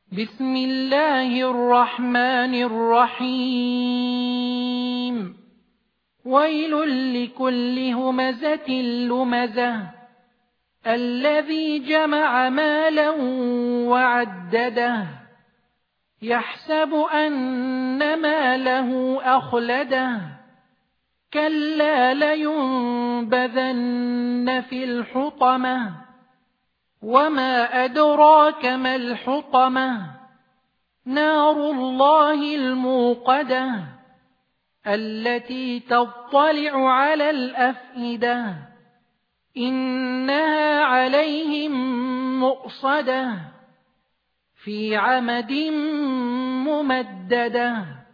بسم الله الرحمن الرحيم ويل لكل همزة لمزة الذي جمع مالا وعدده يحسب أن ماله أخلده كلا لينبذن في الحطمة وما أدراك ما الحطمة نار الله الموقدة التي تطلع على الأفئدة إنها عليهم مؤصدة في عمد ممددة.